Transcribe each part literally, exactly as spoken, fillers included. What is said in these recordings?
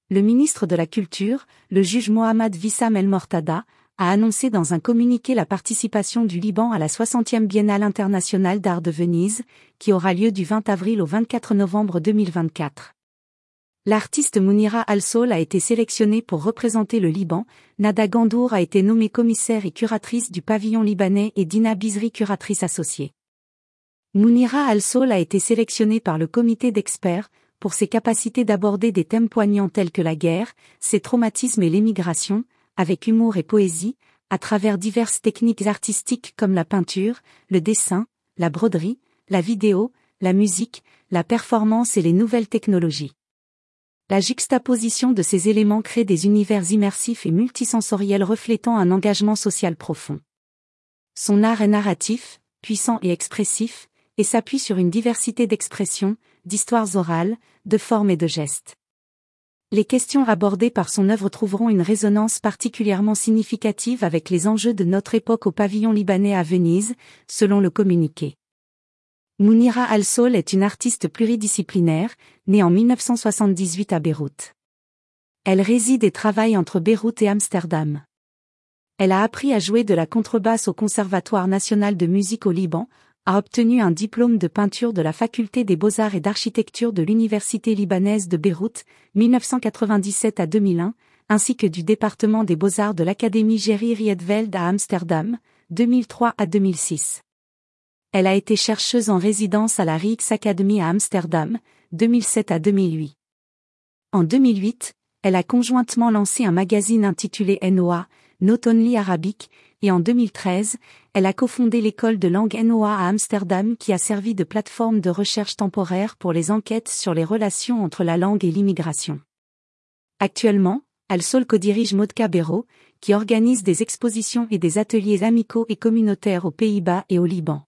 Le ministre de la Culture, le juge Mohammad Wissam El Mortada, a annoncé dans un communiqué la participation du Liban à la soixantième Biennale internationale d'art de Venise, qui aura lieu du vingt avril au vingt-quatre novembre deux mille vingt-quatre. L'artiste Mounira Al-Sol a été sélectionnée pour représenter le Liban, Nada Gandour a été nommée commissaire et curatrice du pavillon libanais et Dina Bizri curatrice associée. Mounira Al-Sol a été sélectionnée par le comité d'experts, pour ses capacités d'aborder des thèmes poignants tels que la guerre, ses traumatismes et l'émigration, avec humour et poésie, à travers diverses techniques artistiques comme la peinture, le dessin, la broderie, la vidéo, la musique, la performance et les nouvelles technologies. La juxtaposition de ces éléments crée des univers immersifs et multisensoriels reflétant un engagement social profond. Son art est narratif, puissant et expressif, et s'appuie sur une diversité d'expressions, d'histoires orales, de formes et de gestes. Les questions abordées par son œuvre trouveront une résonance particulièrement significative avec les enjeux de notre époque au pavillon libanais à Venise, selon le communiqué. Mounira Al-Sol est une artiste pluridisciplinaire, née en mille neuf cent soixante-dix-huit à Beyrouth. Elle réside et travaille entre Beyrouth et Amsterdam. Elle a appris à jouer de la contrebasse au Conservatoire national de musique au Liban, a obtenu un diplôme de peinture de la faculté des beaux-arts et d'architecture de l'université libanaise de Beyrouth, mille neuf cent quatre-vingt-dix-sept à deux mille un, ainsi que du département des beaux-arts de l'Académie Gerry Rietveld à Amsterdam, deux mille trois à deux mille six. Elle a été chercheuse en résidence à la Rijksacademie à Amsterdam, deux mille sept à deux mille huit. En deux mille huit, elle a conjointement lancé un magazine intitulé N O A, Not Only Arabic, et en deux mille treize, elle a cofondé l'école de langue N O A à Amsterdam qui a servi de plateforme de recherche temporaire pour les enquêtes sur les relations entre la langue et l'immigration. Actuellement, Al-Sol co-dirige Modka Bero, qui organise des expositions et des ateliers amicaux et communautaires aux Pays-Bas et au Liban.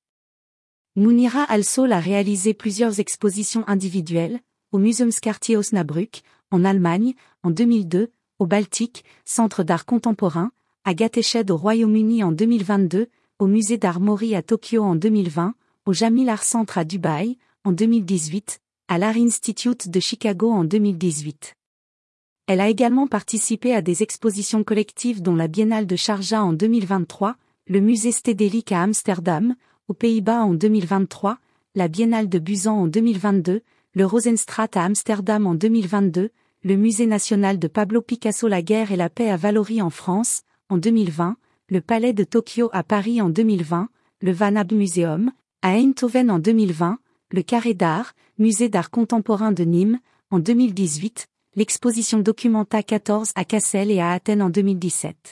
Mounira Al-Sol a réalisé plusieurs expositions individuelles, au Museumsquartier Osnabrück, en Allemagne, en deux mille deux, au Baltique, Centre d'art contemporain, à Gateshead au Royaume-Uni en deux mille vingt-deux, au Musée d'art Mori à Tokyo en deux mille vingt, au Jamil Art Centre à Dubaï, en deux mille dix-huit, à l'Art Institute de Chicago en deux mille dix-huit. Elle a également participé à des expositions collectives dont la Biennale de Sharjah en deux mille vingt-trois, le Musée Stedelijk à Amsterdam, aux Pays-Bas en deux mille vingt-trois, la Biennale de Busan en deux mille vingt-deux, le Rosenstraat à Amsterdam en deux mille vingt-deux, le Musée national de Pablo Picasso La guerre et la paix à Vallauris en France, en deux mille vingt, le Palais de Tokyo à Paris en deux mille vingt, le Van Abbe Museum, à Eindhoven en deux mille vingt, le Carré d'Art, Musée d'art contemporain de Nîmes, en deux mille dix-huit, l'exposition Documenta quatorze à Cassel et à Athènes en deux mille dix-sept.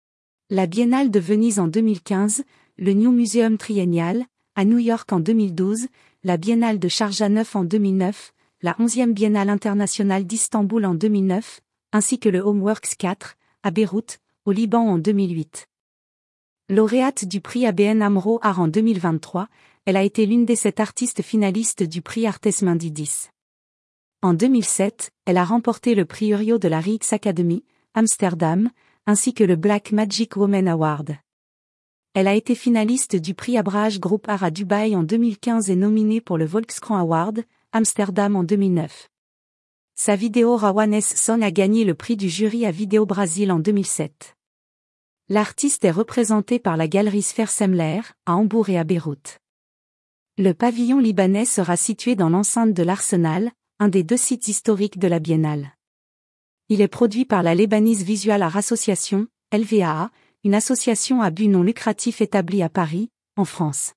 La Biennale de Venise en deux mille quinze, le New Museum Triennial, à New York en deux mille douze, la Biennale de Sharjah neuf en deux mille neuf, la onzième Biennale internationale d'Istanbul en deux mille neuf, ainsi que le Homeworks quatre, à Beyrouth, au Liban en deux mille huit. Lauréate du prix A B N AMRO Art en deux mille vingt-trois, elle a été l'une des sept artistes finalistes du prix Artes Mundidis. En deux mille sept, elle a remporté le prix Urio de la Rijksacademie, Amsterdam, ainsi que le Black Magic Woman Award. Elle a été finaliste du prix Abraj Group Art à Dubaï en deux mille quinze et nominée pour le Volkskrant Award, Amsterdam en deux mille neuf. Sa vidéo Rawanes Song a gagné le prix du jury à Vidéo Brasil en deux mille sept. L'artiste est représenté par la galerie Sfer Semler, à Hambourg et à Beyrouth. Le pavillon libanais sera situé dans l'enceinte de l'Arsenal, un des deux sites historiques de la Biennale. Il est produit par la Lebanese Visual Art Association, L V A A, une association à but non lucratif établie à Paris, en France.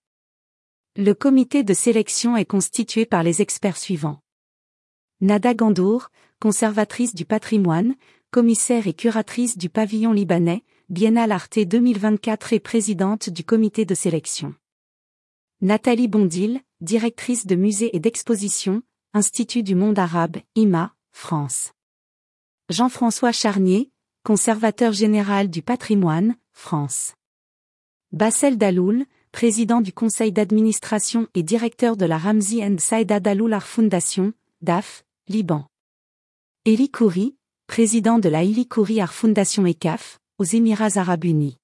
Le comité de sélection est constitué par les experts suivants. Nada Gandour, conservatrice du patrimoine, commissaire et curatrice du pavillon libanais, Biennale Arte deux mille vingt-quatre et présidente du comité de sélection. Nathalie Bondil, directrice de musée et d'exposition, Institut du monde arabe, I M A, France. Jean-François Charnier, conservateur général du patrimoine, France. Bassel Daloul, président du conseil d'administration et directeur de la Ramzi and Saïda Daloul Art Foundation, D A F, Liban. Eli Khoury, président de la Eli Khoury Art Foundation E C A F, aux Émirats Arabes Unis.